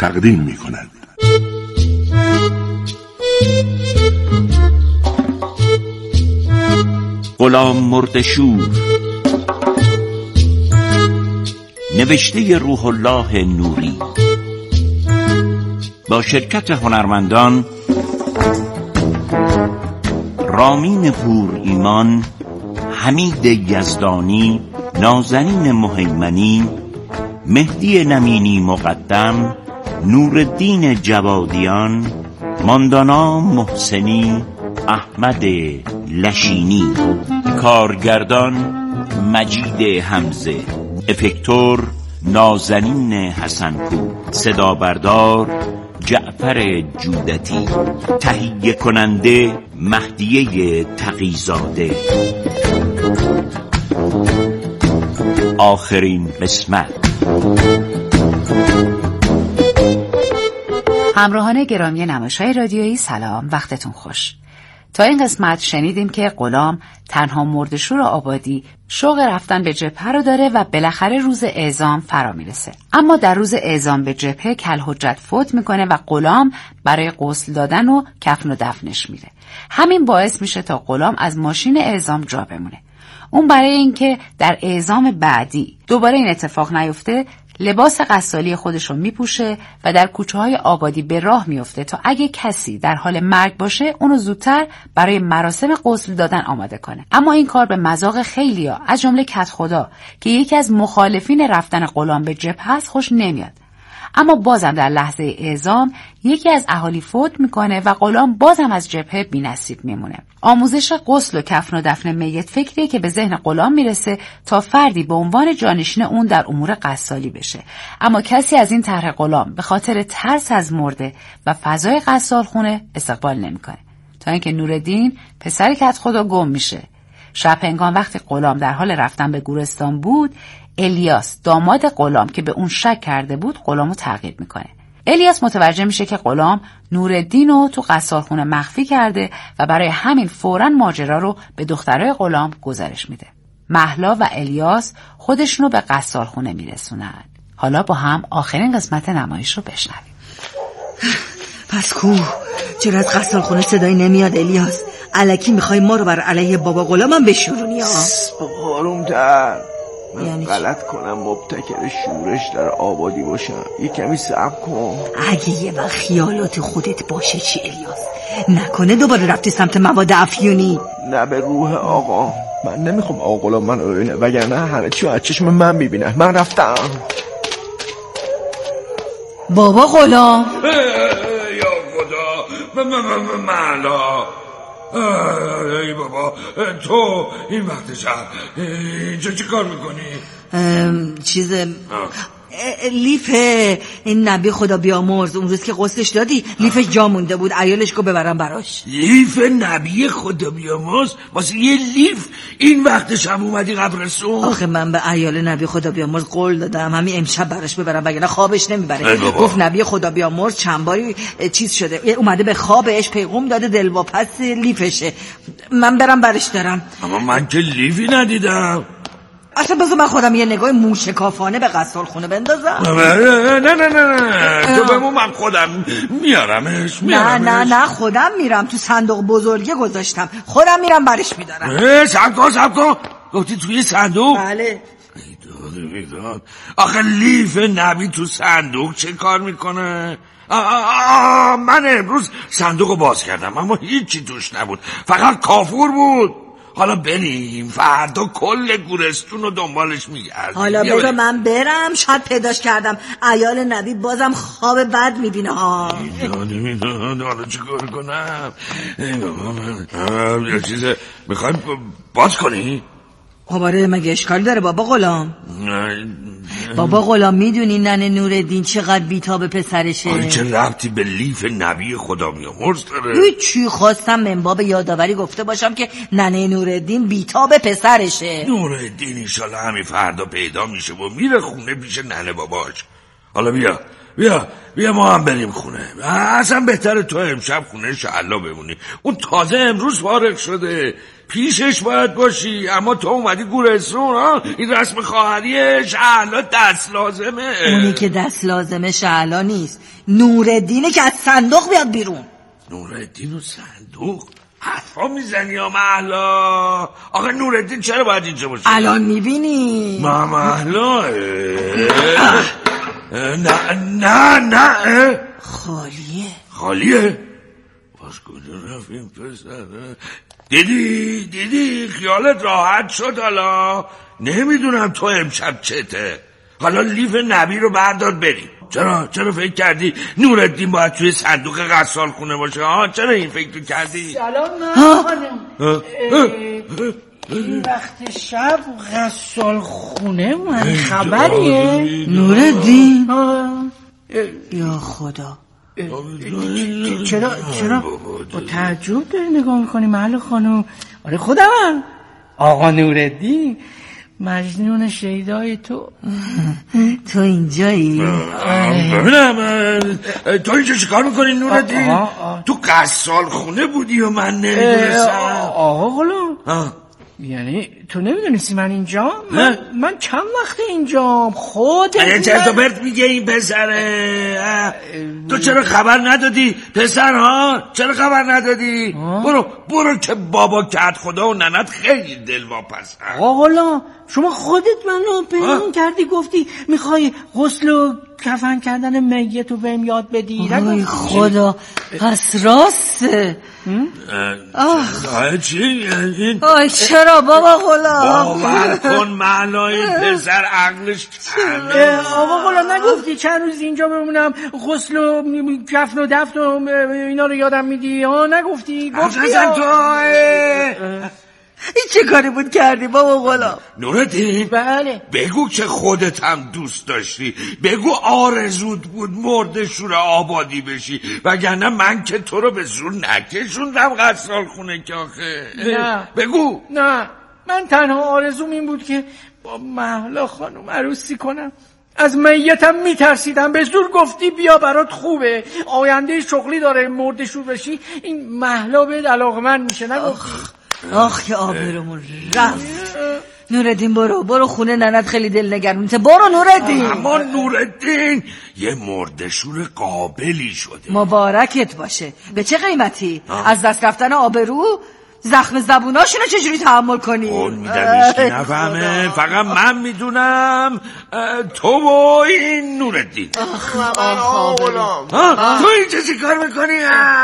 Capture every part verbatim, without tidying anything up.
تقدیم می کند. غلام مردشور، نوشته روح الله نوری، با شرکت هنرمندان رامین پور ایمان، حمید یزدانی، نازنین مهیمنی، مهدی نمینی مقدم، نورالدین جوادیان، ماندانا محسنی، احمد لشینی، کارگردان مجید حمزه، افکتور نازنین حسنپور، صدا بردار جعفر جودتی، تهیه کننده مهدیه تقی‌زاده. آخرین قسمت. همراهان گرامی نمایش‌های رادیویی سلام، وقتتون خوش. تا این قسمت شنیدیم که غلام تنها مردشور آبادی شوق رفتن به جبهه رو داره و بالاخره روز اعزام فرا میرسه. اما در روز اعزام به جبهه کلحجت فوت میکنه و غلام برای غسل دادن و کفن و دفنش میره. همین باعث میشه تا غلام از ماشین اعزام جا بمونه. اون برای اینکه در اعزام بعدی دوباره این اتفاق نیفته لباس غسالی خودش رو میپوشه و در کوچه های آبادی به راه میفته تا اگه کسی در حال مرگ باشه اونو زودتر برای مراسم غسل دادن آماده کنه. اما این کار به مذاق خیلیا از جمله کدخدا که یکی از مخالفین رفتن غلام به جبهه است خوش نمیاد. اما بازم در لحظه اعزام یکی از اهالی فوت میکنه و غلام بازم از جبهه بی‌نصیب میمونه. آموزش غسل و کفن و دفن میت فکریه که به ذهن غلام میرسه تا فردی به عنوان جانشین اون در امور قصالی بشه. اما کسی از این طرح غلام به خاطر ترس از مرده و فضای قصالخونه استقبال نمیکنه. تا اینکه نورالدین پسر کدخدا گم میشه. شب هنگام وقتی غلام در حال رفتن به گورستان بود، الیاس داماد غلام که به اون شک کرده بود غلامو تعقیب میکنه. الیاس متوجه میشه که غلام نورالدین رو تو قصالخونه مخفی کرده و برای همین فوراً ماجرا رو به دخترای غلام گزارش میده. مهلا و الیاس خودشونو به قصالخونه میرسونن. حالا با هم آخرین قسمت نمایش رو بشنویم. پس کو چرا از قصالخونه صدایی نمیاد الیاس؟ الکی میخوای ما رو بر علیه بابا غلامم بشورونی ها؟ بابا آروم‌تر. من یعنی غلط کنم مبتکر شورش در آبادی باشم، یه کمی صبر کن. اگه یه وقت خیالات خودت باشه چی الیاس؟ نکنه دوباره رفتی سمت مواد افیونی؟ نه به روح آقا، من نمیخوام آقا غلام من رو ببینه، وگرنه همه چی از چشم من میبینه. من رفتم. بابا غلام یا خدا، مالا ای بابا، تو این وقت شب اینجا چی کار میکنی؟ چیز لیف این نبی خدا بیامرز اون روز که غسلش دادی لیفش جا مونده بود، عیالش گو ببرم براش. لیف نبی خدا بیامرز؟ واسه یه لیف این وقت شب اومدی قبرستون؟ آخه من به عیال نبی خدا بیامرز قول دادم همین امشب براش ببرم وگرنه خوابش نمیبره. گفت نبی خدا بیامرز چند باری چیز شده، اومده به خوابش پیغام داده دلواپس لیفشه. من برم برش دارم. اما من که لیفی ندیدم. اصلا بذار من خودم یه نگاه موشکافانه به قصالخونه بندازم. نه نه نه نه تو بمون، من خودم میارمش میارمش. نه نه نه خودم میرم، تو صندوق بزرگه گذاشتم، خودم میرم برش میدارم. سب کن سب کن، گفتی توی صندوق؟ بله. ایداد ایداد، آخه لیف نبی تو صندوق چه کار میکنه؟ آه آه من امروز صندوق باز کردم اما هیچی توش نبود، فقط کافور بود. حالا بریم، فردا کل گورستون رو دنبالش میگرد. حالا بذار من برم، شاید پیداش کردم. عیال نبی بازم خواب بد میبینه ها. یادی میدونم حالا چی کار کنم؟ ای بابا من یه چیز میخوایم باز کنی؟ خباره مگه اشکال داره بابا غلام؟ بابا غلام میدونی ننه نورالدین چقدر بیتاب پسرشه؟ آره چه ربطی به لیف نبی خدا بیامرز داره؟ هیچی، خواستم من باب یادآوری گفته باشم که ننه نورالدین بیتاب پسرشه. نورالدین ایشالا همین فردا پیدا میشه و میره خونه پیش ننه باباش. حالا بیا بیا بیا ما هم بریم خونه. اصلا بهتره تو امشب خونه شعلا بمونی. اون تازه امروز فارغ شده، پیشش باید باشی. اما تو اومدی گورستون ها، این رسم خواهری شعلا دست لازمه. اونی که دست لازمه شعلا نیست، نورالدینه که از صندوق بیاد بیرون. نورالدین و صندوق؟ حرفا میزنی یا محلا؟ آقا نورالدین چرا باید اینجا باشه؟ الان میبینی ما محلا نه نه نه خالیه خالیه؟ باز کجا رفت این پسر؟ دیدی دیدی خیالت راحت شد. حالا نمیدونم تو امشب چته. حالا لیف نبی رو بردار بریم. چرا چرا فکر کردی نورالدین باید توی صندوق غسال خونه باشه؟ ها چرا این فکر کردی؟ سلام خانم. این وقت شب غسال خونه من خبریه؟ نورالدین یا خدا، چرا چرا با تعجب داری نگاه میکنی محل خانم؟ آره خودم آقا نورالدین، مجنون شیدای تو. تو اینجایی؟ ببینم تو اینجا چیکار میکنی نورالدین؟ تو غسال خونه بودی و من نمیدونستم. آقا غلام، یعنی تو نمیدونستی من اینجا؟ من, من چند وقت اینجام. خودت چرا تو برد میگه این پسره؟ تو چرا خبر ندادی پسر ها؟ چرا خبر ندادی؟ برو برو که بابا کت خدا و ننت خیلی دلواپسن. آقا غلام، شما خودت منو پیغام کردی، گفتی میخوای غسل و کفن کردن میت رو بهم یاد بدی. آی خدا، پس راسته. آه چی؟ آی چرا بابا غلام؟ باور کن معنای پسر عقلش کمه. آقا غلام نگفتی چند روز اینجا بمونم غسل و کفن و دفن و اینا رو یادم میدی؟ ها نگفتی؟ گفتی تو این چه کاری بود کردی بابا غلام؟ نورالدین، بله بگو که خودت هم دوست داشتی، بگو آرزوت بود مرد شور آبادی بشی، وگرنه من که تو رو به زور نکشوندم غسال خونه که آخه. نه بگو. نه، من تنها آرزوم این بود که با مهلا خانم عروسی کنم. از میتم میترسیدم، به زور گفتی بیا برات خوبه، آینده شغلی داره، مرد شور بشی این مهلا به علاقمند میشه. نگفتی؟ آخ که آبرومون رفت. نورالدین برو برو خونه ننت خیلی دل نگرونته. برو نورالدین. اما نورالدین یه مردشور قابلی شده. مبارکت باشه. به چه قیمتی؟ آه. از دست رفتن آبرو زخم زبوناشونو چجوری تحمل کنی؟ اون میدم ایشکی نفهمه، فقط من میدونم تو و این نورالدین. تو اینجا چی کار میکنی؟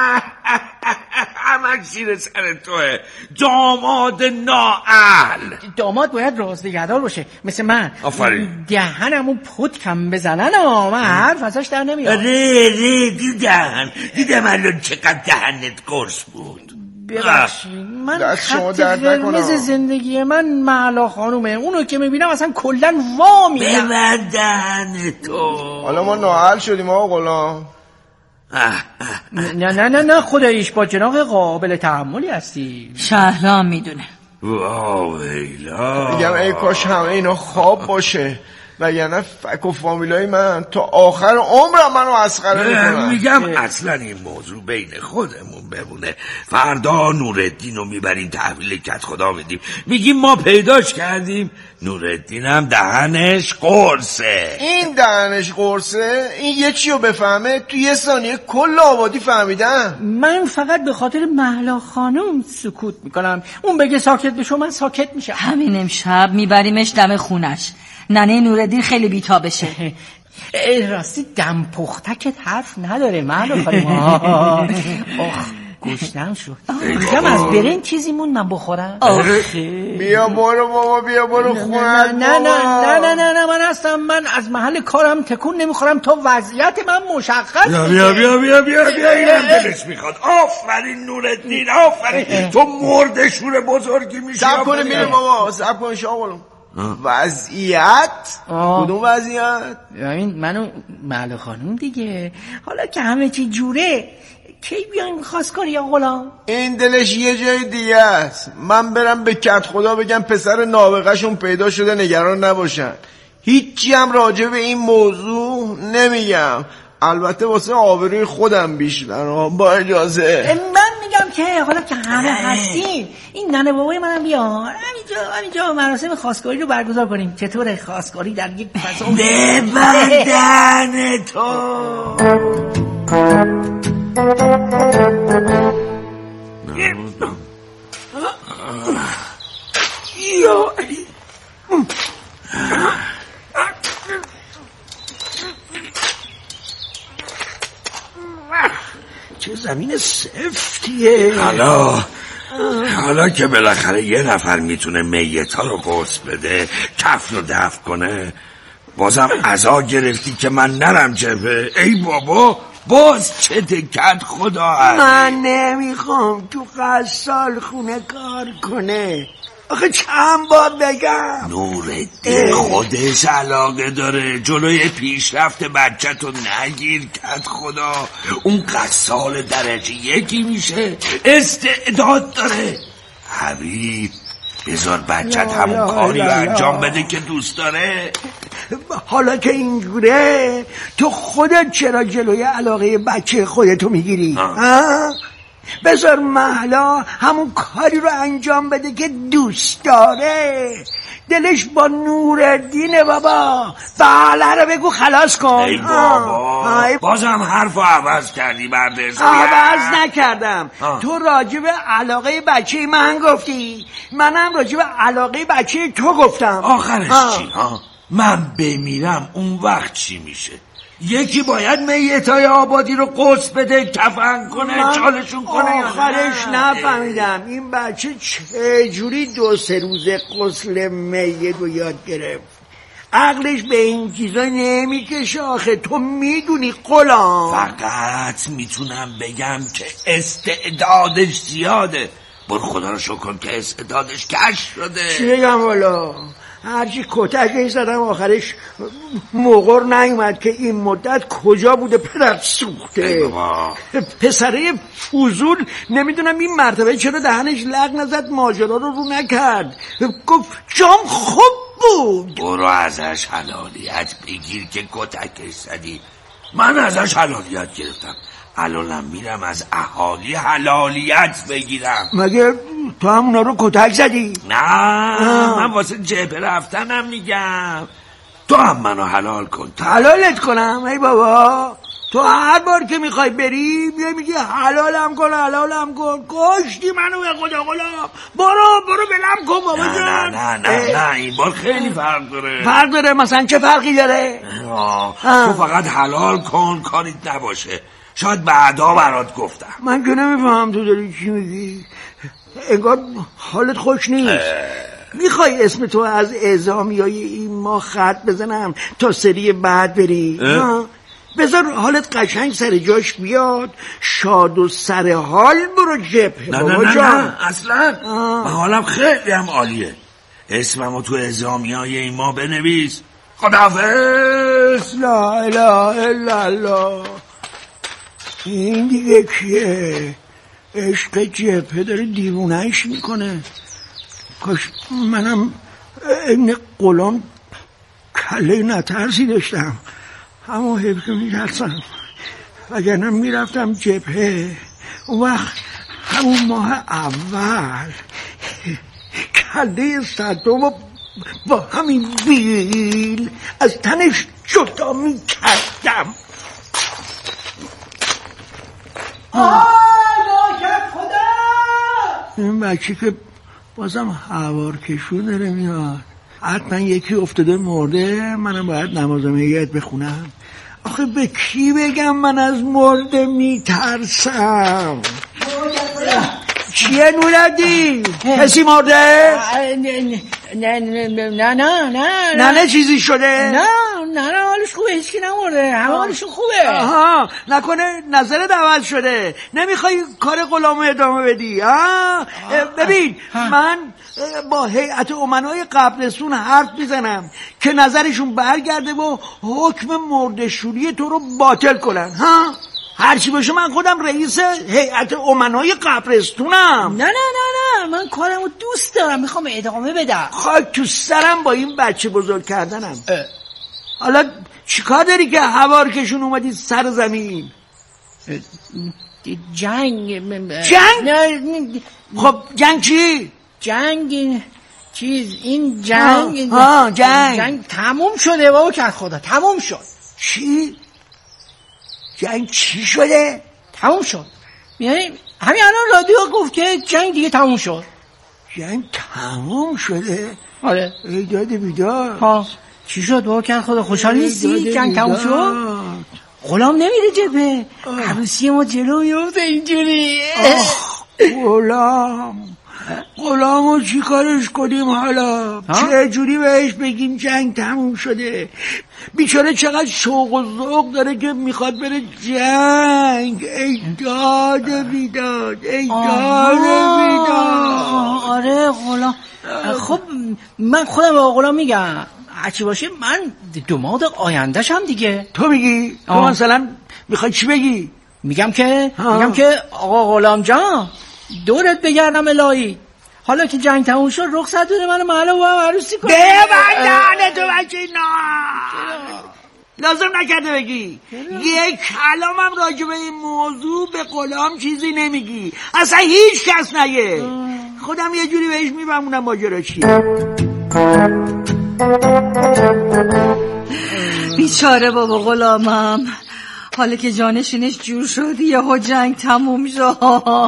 همه شیر سر توه، داماد نااهل. داماد باید رازنگردار باشه مثل من. آفرین. دهنمو پت کم بزنن ها، من حرف ازش در نمیاد. ره ره دیدم دیدم الان چقدر دهنت قرص بود. ببخشید من خط قرمز زندگی من مهلا خانومه، اونو که میبینم اصلا کلن وا میدم. ببند دهن تو. حالا ما نااهل شدیم آقا غلام. نه نه نه نه خداییش با جناق قابل تحملی هستی. شهرام میدونه. واو ویلا، میگم ای کاش همه اینا خواب باشه، وگرنه فک و فامیلای من تا آخر عمرم منو مسخره میکنن. میگم اصلا این موضوع بین خودمون بمونه. فردا نورالدین رو میبریم تحویل کت خدا میدیم، میگیم ما پیداش کردیم. نورالدین هم دهنش قرصه. این دهنش قرصه؟ این یه چی رو بفهمه تو یه ثانیه کل آبادی فهمیدن. من فقط به خاطر مهلا خانم سکوت میکنم، اون بگه ساکت بشو من ساکت میشم. همین امشب میبریمش دم خونش. ننه نورالدین خیلی بیتابشه. راستی دم پختکت حرف نداره مهلا خانم. گوشتم شد. میگم از برین چیزیمون من بخورم. بیا برو بابا، بیا برو خونه. نه نه نه نه نه من هستم، من از محل کارم تکون نمیخورم تا وضعیت من مشخص. بیا بیا بیا بیا بیا بیا اینم دلش میخواد. آفرین نورالدین، آفرین، تو مرد شور بزرگی میشی. صبر کنه میره بابا، صبر کن شاغلم. وضعیت؟ کدوم وضعیت؟ این منو مهلا خانم دیگه. حالا که همه چی جوره کی بیایم خواستگاری یا غلام؟ این دلش یه جای دیگه است. من برم به کت خدا بگم پسر نابغه‌شون پیدا شده، نگران نباشن. هیچی هم راجع به این موضوع نمیگم، البته واسه آبروی خودم بیشتر. با اجازه من میگم که حالا که همه هستیم این ننه بابای منم بیار همینجا همینجا مراسم خواستگاری رو برگزار کنیم. چطوره خواستگاری در یک فضا ببندن تو یا چه زمین سفتیه. حالا حالا که بالاخره یه نفر میتونه میتا رو غسل بده، کفن رو دفن کنه، بازم عزا گرفتی که من نرم جبه. ای بابا باز چه دکت خدا هست. من نمیخوام تو غسال خونه کار کنه. آخه چند بار بگم نورالدین خودش علاقه داره. جلوی پیشرفت بچه تو نگیر کت خدا. اون غسال درجه یکی میشه، استعداد داره. حبیب بذار بچت همون کاری رو انجام بده که دوست داره. حالا که اینجوره تو خودت چرا جلوی علاقه بچه خودتو میگیری؟ بذار محلا همون کاری رو انجام بده که دوست داره. دلش با نورالدینه بابا. بله رو بگو خلاص کن. ای بابا بازم حرف رو عوض کردی برده. عوض نکردم. آه. تو راجب علاقه بچه من گفتی، منم راجب علاقه بچه تو گفتم. آخرش آه. چی ها؟ من بمیرم اون وقت چی میشه؟ یکی باید میتای آبادی رو قسل بده، کفن کنه، چالشون کنه. آخرش نفهمیدم این بچه چجوری دو سه روزه قسل میت رو یاد گرفت. عقلش به این چیزا نمیکشه آخه. تو میدونی غلام. فقط میتونم بگم که استعدادش زیاده. برو خدا رو شکر کن که استعدادش کشف شده. چی بگم والا هرچی کتکش زدم آخرش موقع نیومد که این مدت کجا بوده پدر سوخته. پسره فضول نمیدونم این مرتبه چرا دهنش لق نزد ماجرا رو رو نکرد. گفت جام خوب بود. برو ازش حلالیت بگیر که کتکش زدی. من ازش حلالیت گرفتم، الانم میرم از اهالی حلالیت بگیرم. مگه تو هم اونا رو کتک زدی؟ نه آه. من واسه جبه رفتنم میگم. تو هم منو حلال کن. حلالت کنم؟ ای بابا تو هر بار که میخوای بری میای میگی حلالم کن حلالم کن. کشتی منو به خدا غلام. برو برو بلم کن بابا نه جان. نه نه نه نه این بار خیلی فرق داره. فرق داره؟ مثلا چه فرقی داره؟ آه. آه. تو فقط حلال کن کاریت نباشه. شاید بعدا برات گفتم. من که نمیفهم تو داری چی میگی. انگار حالت خوش نیست. میخوای اسم تو از اعزامیای این ما خط بزنم تا سری بعد بری؟ بذار حالت قشنگ سر جاش بیاد، شاد و سر حال برو جبهه. نه نه نه, نه اصلا من حالم خیلی هم عالیه. اسممو تو اعزامیای این ما بنویس. خداحافظ. لا اله الا الله. این دیگه کیه؟ عشق جبهه داره دیوونهش میکنه. کاش منم این غلام کله نترسی داشتم. اما حیف که میترسم، وگرنه میرفتم جبهه اون وقت همون ماه اول کله صدام و با همین بیل از تنش جدا میکردم. آه ناکر خدا. این بچه که بازم هوار کشو داره میاد. حتما یکی افتاده مرده، منم باید نماز میت بخونم. آخه به کی بگم من از مرده میترسم؟ چیه نورالدین؟ کسی مرده؟ نه نه نه نه نه نه نه چیزی شده؟ نه نه نه حالش خوبه، هیچکی نمرده، همه حالشون خوبه. آها نکنه نظرت عوض شده، نمیخوای کار غلامو ادامه بدی؟ آه ببین من با هیئت امنای قبرستون حرف میزنم که نظرشون برگرده و حکم مرده‌شوری تو رو باطل کنن. ها هرچی باشه من خودم رئیس هیئت امنای قبرستونم. نه نه نه نه من کارمو دوست دارم، میخوام ادامه بدم. خاک تو سرم با این بچه بزرگ کردنم. حالا چیکار داری که هوارکشون اومدی سر زمین؟ جنگ جنگ؟ نه خب جنگ چی؟ جنگ این چیز این جنگ ها, ها جنگ جنگ تموم شده بابا، کرد خدا تموم شد. چی؟ جنگ چی شده؟ تموم شد، یعنی همین الان رادیو گفت که جنگ دیگه تموم شد. جنگ تموم شده؟ آره. ای داده بیدار. ها چی شد بابا کرد خدا؟ خوشحال نیستی جنگ تموم شد؟ غلام نمیره جبه، عروسی ما جلو میفته اینجوری. غلام غلامو چی کارش کنیم حالا؟ چه جوری بهش بگیم جنگ تموم شده؟ بیچاره چقدر شوق و ذوق داره که میخواد بره جنگ. ای داد بیداد، ای داد بیداد. آره غلام. خب من خودم با غلام میگم هرچی باشه من دماغ آینده‌شم دیگه. تو میگی؟ تو مثلا میخوای چی بگی؟ میگم که آه. میگم که آقا غلام جان دورت بگردم الهی، حالا که جنگ تموم شد رخصت بده منو محله با هم عروسی کنم. ببندانه تو بچه نه لازم نکرده بگی. یک کلامم راجع به این موضوع به غلام چیزی نمیگی، اصلا هیچ کس نگه. خودم یه جوری بهش میفهمونم ماجرا چیه. بیچاره بابا غلامم، حالا که جانشینش جور شد یهو جنگ تموم شد.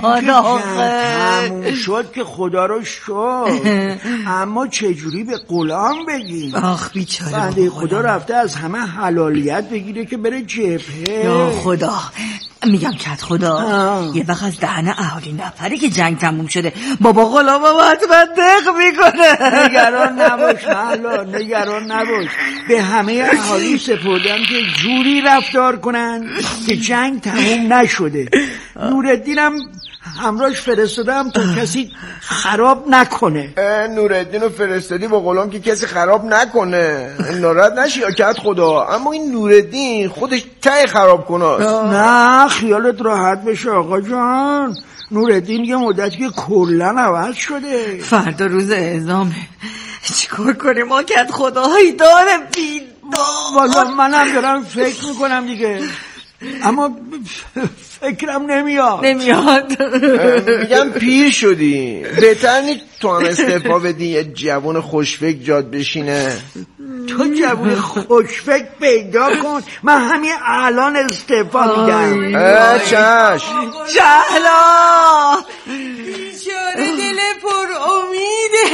تموم شد که خدا رو شد، اما چجوری به غلام بگیم؟ آخ بیچاره بنده خدا رفته از همه حلالیت بگیره که بره جبهه. یا خدا میگم کت خدا آه. یه وقت از دهن اهالی نپره که جنگ تموم شده بابا غلام بابا حتما دق میکنه. نگران نباش محلا، نگران نباش. به همه اهالی سپردم که جوری رفتار کنن که جنگ تموم نشده. نورالدینم همراهش فرستادم تا کسی خراب نکنه. نورالدین رو فرستادی با غلام که کسی خراب نکنه، ناراحت نشی یا کت خدا. اما این نورالدین خودش ته خراب کنه. نه خیالت راحت بشه آقا جان، نورالدین یه مدتی که کلن عوض شده. فردا روز اعزامه، چیکار کنیم ما کت خداهایی داره بیدار. والا منم دارم فکر میکنم دیگه، اما فکرم نمیاد نمیاد میگم پیر شدی، بهتر نیست تو هم استعفا بدی یه جوان خوشفکر جاد بشینه. تو جوان خوشفکر پیدا کن، من همین الان استعفا میدم. چشم جهلا بیچاره دل پر امیده،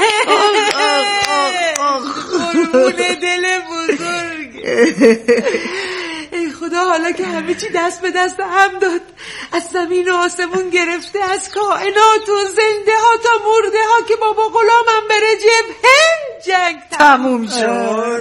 قربون دل بزرگ. ای خدا حالا که همه چی دست به دست هم داد، از زمین و آسمون گرفته، از کائنات و زنده ها تا مرده ها، که بابا غلامم بره جبهه، جنگ تموم شد.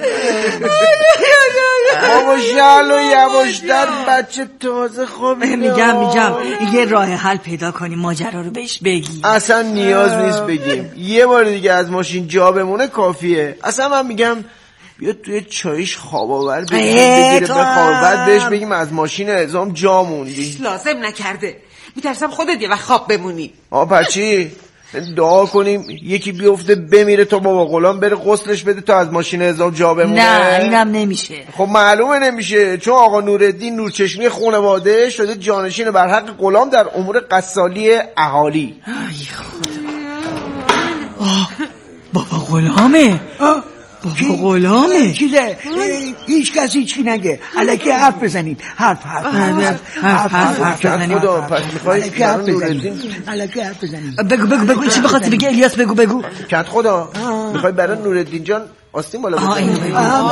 بابا جلو یواشتر بچه تازه خواب. میگم میگم یه راه حل پیدا کنیم ماجرا رو بهش بگی. اصلا نیاز نیست بگیم، یه بار دیگه از ماشین جا بمونه کافیه. اصلا من میگم بیاد توی چایش خواب آور بگیره بخواب، بعد بهش بگیم از ماشین اعزام جا موندی. لازم نکرده، میترسم خودت یه وقت خواب بمونی. آه پچی دعا کنیم یکی بیفته بمیره تا بابا غلام بره غسلش بده تا از ماشین اعزام جا بمونه. نه اینم نمیشه. خب معلومه نمیشه، چون آقا نورالدین نورچشمی خانواده شده جانشین بر حق غلام در امور قصالی اهالی. ای خدا. بابا غلامه. بابا غلامه چیزه، هیچ کسی چی نگه، الکی حرف بزنید. حرف حرف حرف حرف حرف بزنید. خدا پس میخوایی حرف بزنید، الکی حرف بزنید. بگو بگو بگو چی بخواستی بگی الیاس؟ بگو بگو. کت خدا میخوای برای نورالدین جان آستین بالا بزنی؟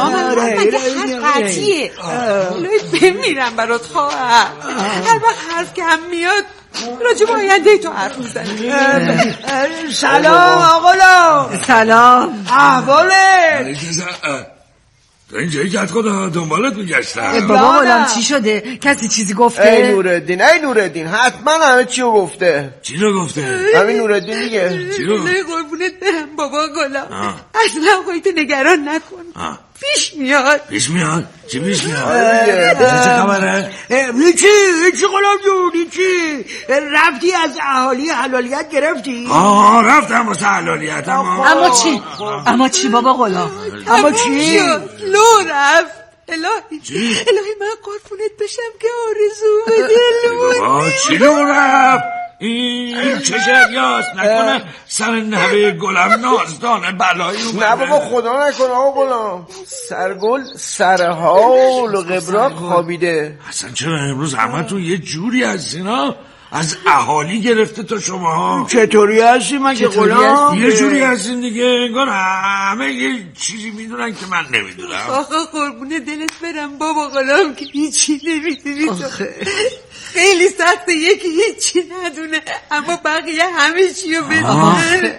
قطعیه بمیرم برات خواهر. هر وقت حرف که هم میاد راجب آینده تو حرف میزنی. سلام آقا. سلام. احواله؟ تو اینجایی کت خدا دنبالت میگشتم. بابا غلام چی شده؟ کسی چیزی گفته؟ ای نورالدین ای نورالدین حتما همه چی رو گفته. چی رو گفته؟ همین نورالدین دیگه. چی رو؟ قربونت برم بابا غلام، اصلا خودتو نگران نکن. پیش میاد. پیش میاد؟ چی پیش میاد؟ چه خبره؟ هیچی هیچی غلام جون هیچی. رفتی از اهالی حلالیت گرفتی؟ آه رفتم واسه حلالیت. اما اما چی؟ اما چی بابا غلام؟ اما چی؟ لو رفت. الهی الهی من قربونت بشم که آرزو به دل بودی. چی لو رفت؟ این چه شریاست؟ نکنه سر نوه گلم نازدانه بلایی اومده؟ نه بابا خدا نکنه آقا غلام، سرگل سرحال و قبراق خوابیده. اصلا چرا امروز همه تو یه جوری هستین ها؟ از اهالی گرفته تا شما ها. چطوری هستی مگه غلام؟ یه جوری هستین دیگه انگار همه یه چیزی میدونن که من نمیدونم. آقا قربونه دلت برم بابا غلام که هیچی نمیدونی. خیلی سخته یکی هیچی ندونه اما بقیه همه چی رو بدونه.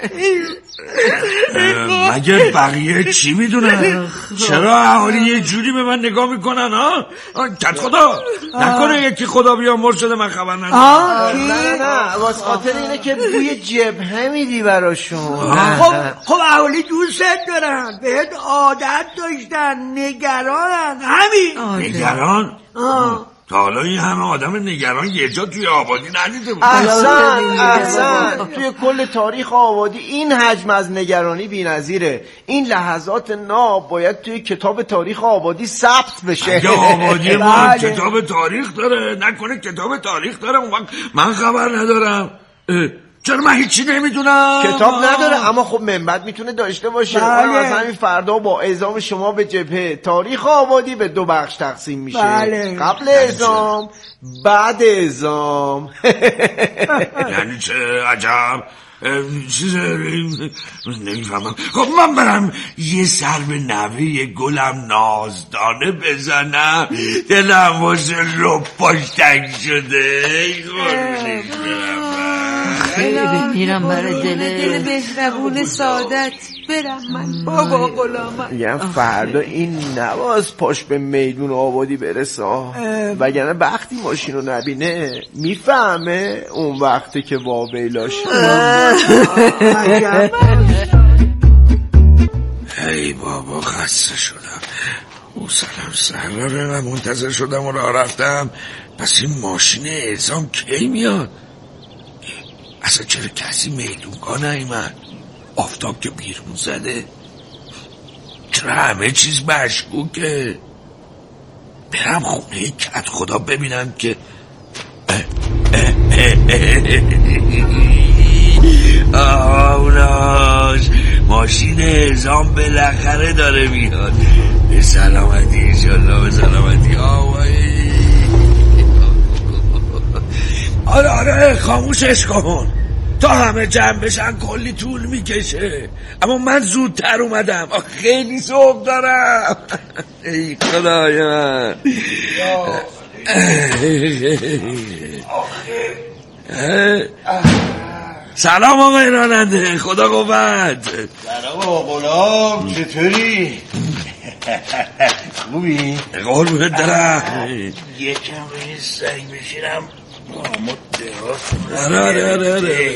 مگه بقیه چی میدونن؟ چرا اهالی یه جوری به من نگاه میکنن ها؟ کت خدا نکنه یکی خدا بیامرز شده من خبر ندارم. نه نه واسه خاطر اینه که بوی جبهه میدی براشون. خب خب اهالی دوست دارن، بهت عادت داشتن، نگرانن. همین نگران؟ تا حالا این همه آدم نگران یه جا توی آبادی ندیده بود. احسن احسن توی کل تاریخ آبادی این حجم از نگرانی بی‌نظیره. این لحظات ناب باید توی کتاب تاریخ آبادی ثبت بشه. اگه آبادی ما کتاب تاریخ داره، نکنه کتاب تاریخ داره اون وقت من خبر ندارم. چرا من هیچی نمیدونم؟ کتاب نداره اما خب منبت میتونه داشته باشه. بله. از همین فردا با اعزام شما به جبهه تاریخ آبادی به دو بخش تقسیم میشه. بله. قبل اعزام بعد اعزام. یعنی چه عجب چیز نمیفهمم. خب من برم یه سر به نوه گلم نازدانه بزنم، دلم واسه رپاش تنگ شده. خیلی بمیرم برای دل دل مهربون سعادت برم من بابا غلام. میگم فردا این نواز پاش به میدون آبادی برسه، وگرنه وقتی ماشین رو نبینه میفهمه اون وقتی که واویلاشه. ای بابا خسته شدم. او سلام سراره من منتظر شدم و راه رفتم. پس این ماشین اعزام کی میاد؟ اصلا چرا کسی میدونگاه نیامد؟ آفتاب که بیرون زده. چرا همه چیز مشکوکه؟ برم خونه کت خدا ببینم که آوناش ماشین اعزام بالاخره داره میاد. به سلامتی انشالله به سلامتی. آوایی آره آره خاموشش کن تا همه جمع بشن کلی طول میکشه. اما من زودتر اومدم خیلی ذوق دارم. ای خدای من. سلام آقای راننده خدا قوت. سلام آقا غلام چطوری؟ خوبی؟ قربونت دارم. یکم روی سنگ بشینم آمد دراز. آره آره آره آره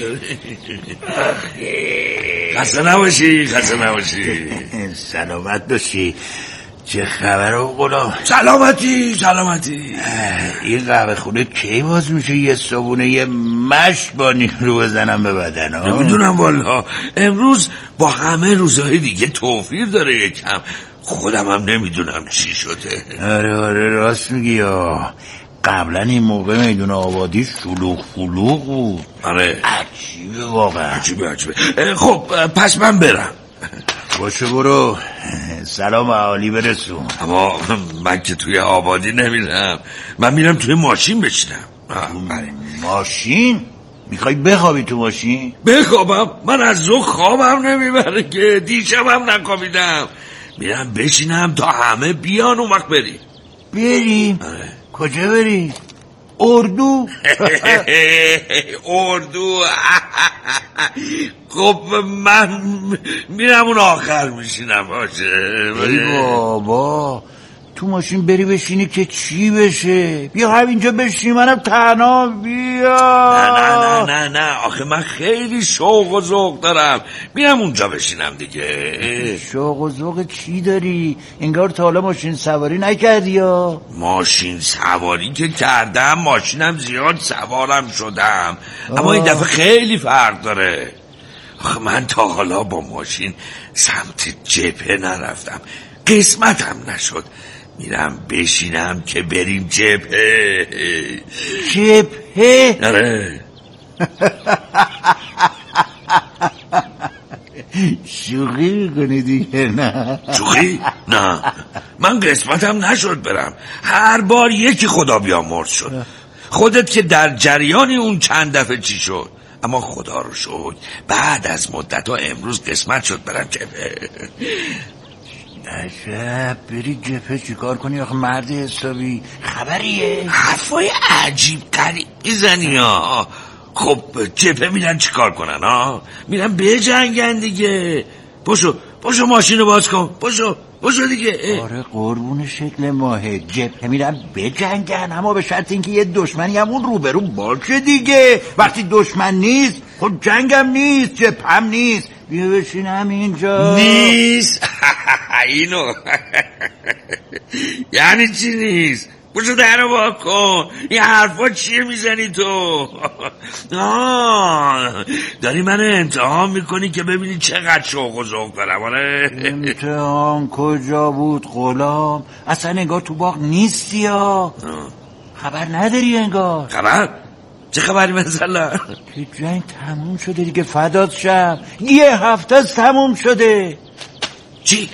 خسته نباشی خسته نباشی. سلامت باشی. چه خبر آقا غلام؟ سلامتی سلامتی. این قهوه خونه کی باز میشه؟ یه صبونه یه مشت با نیرو بزنم به بدن ها؟ نمیدونم والا امروز با همه روزهای دیگه توفیر داره یکم. خودم هم نمیدونم چی شده. آره آره راست میگی یا قبلا این موقع میدون آبادی شلوغ فلوغ بود. آره عجیبه واقعا عجیبه عجیبه. خب پس من برم. باشه برو سلام اهالی برسون. اما من که توی آبادی نمیرم، من میرم توی ماشین بشینم. ماشین؟ میخوای بخوابی تو ماشین؟ بخوابم؟ من از زو خوابم نمیبره که دیشبم نخوابیدم. میرم بشینم تا همه بیان اون وقت بریم. بریم؟ کجا بریم؟ اردو؟ اردو خب من میرم اون آخر میشینم. باشه ای بابا تو ماشین بری بشینی که چی بشه؟ بیا همینجا بشینی، منم تنها بیا. نه نه نه نه نه آخه من خیلی شوق و ذوق دارم، میرم اونجا بشینم دیگه. شوق و ذوق چی داری؟ انگار تا حالا ماشین سواری نکردی یا؟ ماشین سواری که کردم، ماشینم زیاد سوارم شدم، اما این دفعه خیلی فرق داره. آخه من تا حالا با ماشین سمت جبهه نرفتم، قسمتم نشد. میرم بشینم که بریم جبهه. جبهه؟ آره. شوخی میکنی دیگه؟ نه شوخی؟ نه من قسمتم نشد برم، هر بار یکی خدا بیامرز شد. خودت که در جریانی اون چند دفعه چی شد، اما خدا رو شکر بعد از مدت ها امروز قسمت شد برم جبهه. عجب، بری جبهه چیکار کنی آخه مرد حسابی؟ خبریه؟ حرفای عجیب غریب میزنی ها. خب جبهه میرن چیکار کنن ها؟ میرن بجنگن دیگه. پاشو پاشو ماشینو باز کن، پاشو پاشو دیگه. آره قربون شکل ماهه، جبهه میرن بجنگن، اما به شرط اینکه یه دشمنی همون روبرو باشه دیگه. وقتی دشمن نیست خب جنگم نیست، جبهه هم نیست. بیا بشینم اینجا. نیست؟ اینو یعنی چی نیست؟ باشو در رو با کن، این حرفا چیه میزنی تو؟ آه داری منو امتحان میکنی که ببینی چقدر شوق و ذوق دارم. آره امتحان کجا بود غلام؟ اصلا انگار تو باغ نیستی یا خبر نداری؟ انگار خبر؟ چه خبری مثلا؟ که جنگ تموم شده دیگه، فدات شم، یه هفته از تموم شده. چی؟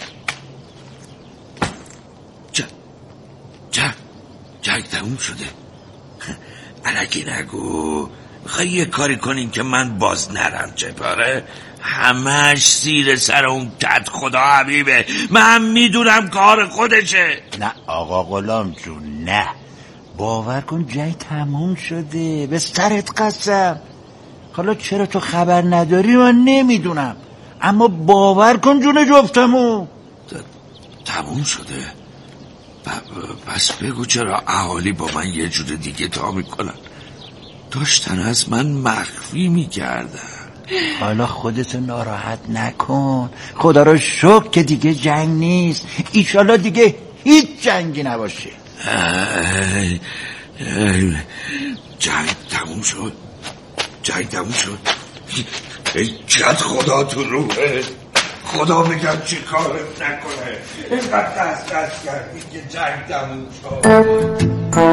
جنگ جنگ جنگ تموم شده؟ الکی نگو. میخوای یه کاری کنین که من باز نرم جباره؟ همش زیر سر اون کت خدا حبیبه، من میدونم کار خودشه. نه آقا غلام جون نه، باور کن جنگ تموم شده، به سرت قسم. حالا چرا تو خبر نداری من نمیدونم، اما باور کن جون جفتمو تموم شده. پس بگو چرا اهالی با من یه جور دیگه تا میکنن؟ داشتن از من مخفی میکردن. حالا خودتو ناراحت نکن، خدا رو شکر که دیگه جنگ نیست، ایشالا دیگه هیچ جنگی نباشه. ای ای جنگ تموم شد، جنگ تموم شد. ای چقدر خدا تو روحه، خدا بگم چی کارت نکنه. اینقدر دست دست کردی که جنگ تموم شد.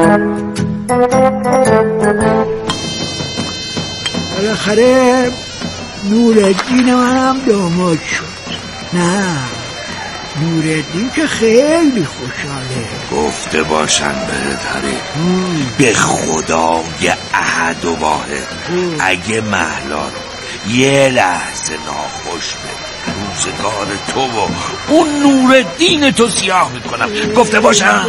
بالاخره نورالدین منم داماد شد. نه نورالدین که خیلی خوشحاله. گفته باشن بهتره. به خدا یه احد و واحد، اگه مهلا رو یه لحظه ناخوش به روزگار تو و اون نورالدین تو سیاه میکنم. گفته باشن.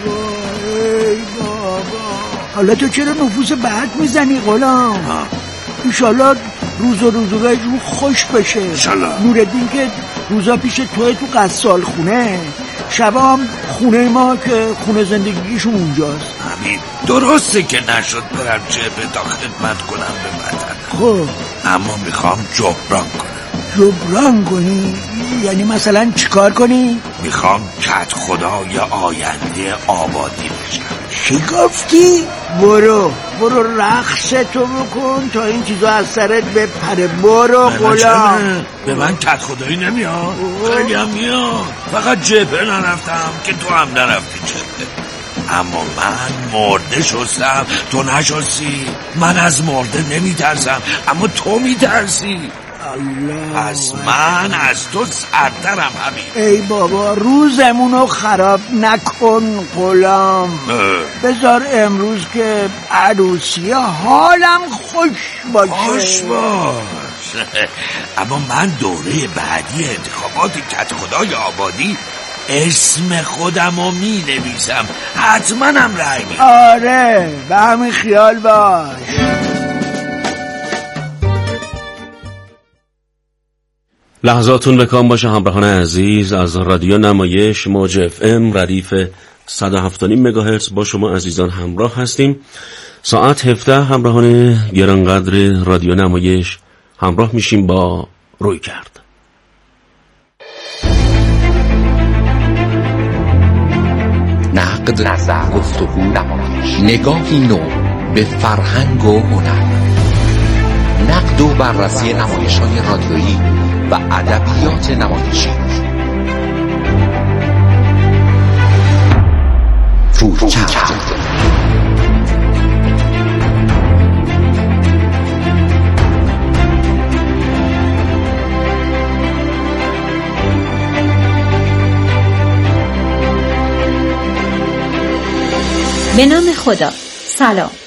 حالا تو چرا نفوس بد میزنی غلام؟ انشالله روز و روزگاهش رو خوش بشه. انشالله. نورالدین که روزا پیش توی تو قصال خونه، شبا هم خونه ما که خونه زندگیشون اونجاست. همین درسته که نشد برم جبهه تا خدمت کنم به وطن. خب اما میخوام جبران کنم. جبران کنی؟ یعنی مثلا چیکار کنی؟ میخوام کت خدای آینده آبادی بشم. چی گفتی؟ برو برو رقص تو بکن تا این چیزا از سرت بپره. برو غلام. به من کت خدایی نمیاد؟ خیلی هم میاد، فقط جبهه نرفتم که تو هم نرفتی جبهه. اما من مرده شستم، تو نشستی. من از مرده نمیترسم، اما تو میترسی. پس من از تو سردرم. همین. ای بابا روزمونو خراب نکن غلام. بذار امروز که عروسیه حالم خوش باشه. خوش باش. اما من دوره بعدی انتخابات کت خدای آبادی اسم خودمو می نویسم، حتما هم رای میدم. آره به همین خیال باش. لحظاتون به کام باشه همراهان عزیز از رادیو نمایش موج اف ام ردیف صد و هفت و نیم مگاهرتز با شما عزیزان همراه هستیم. ساعت هفده همراهان گرانقدر رادیو نمایش همراه میشیم با رویکرد. نقد، نظر، گفتگو، نمایش، نگاهی نو به فرهنگ و هنر، نقد و بررسی نمایش‌های رادیویی و ادبیات نمایشی. رویکرد. به نام خدا. سلام،